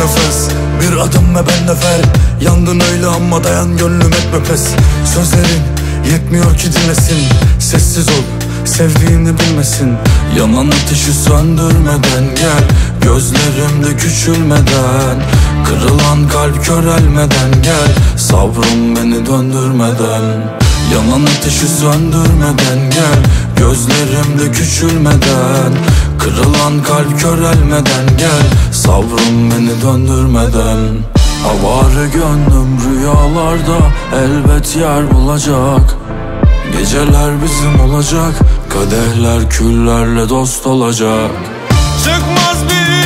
nefes. Bir adım ve ben nefer. Yandın öyle ama dayan gönlüm etme pes. Sözlerin yetmiyor ki dinlesin. Sessiz ol, sevdiğini bilmesin. Yanan ateşi söndürmeden gel, gözlerimde küçülmeden. Kırılan kalp körelmeden gel, sabrım beni döndürmeden. Yanan ateşi söndürmeden gel, gözlerimde küçülmeden. Kırılan kalp körelmeden gel, sabrım beni döndürmeden. Avare gönlüm rüyalarda elbet yer bulacak. Geceler bizim olacak, kadehler küllerle dost olacak. Çıkmaz bir